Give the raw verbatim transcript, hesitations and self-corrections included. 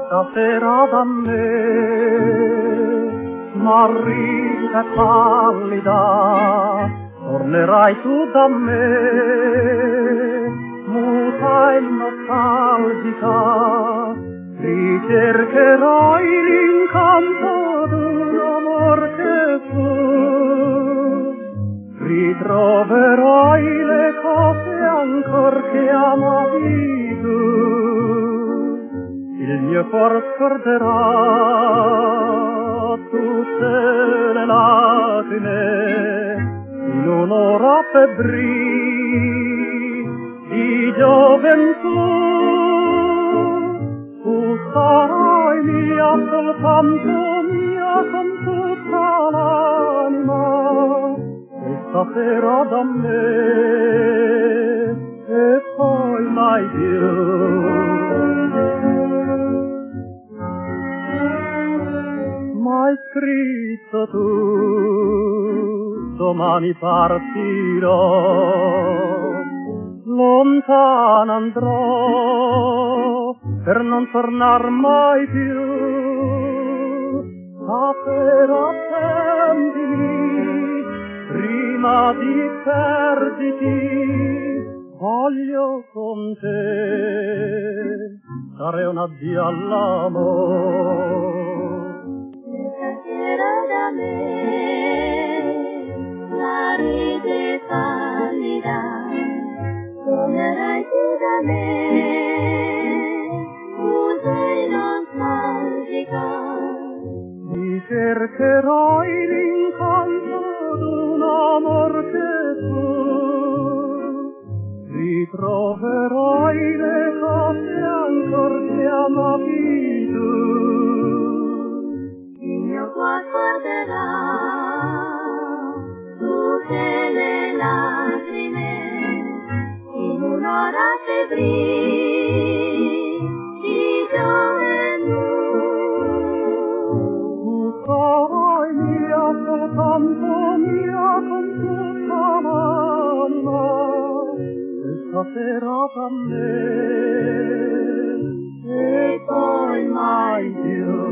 stasera da me, marrita e pallida, tornerai tu da me, muta e nostalgica, ricercherai l'incanto d'un amor che fu, ritroverai le cose ancor che amavi tu. Il mio cuor scorderà tutte le lacrime in un'ora febbril di gioventù. Tu sarai mia, soltanto mia, con tutta l'anima, e stasera da me, e poi mai più. M'hai scritto tu, domani partirò, lontano andrò, per non tornar mai più. Stasera attendimi, prima di perditi, voglio con te dare un addio all'amore. Stasera da me la ride pallida, tornerai tu da me, muta e nostalgica. Ricercherai l'incanto d'un amor che tu, ritroverai le cose ancor che amavi tu. Il mio cuore guarderà tutte le lacrime in un'ora febbril di gioventù. Tu sarai mia, soltanto mia, con tutta l'anima, e stasera da me, e poi mai più.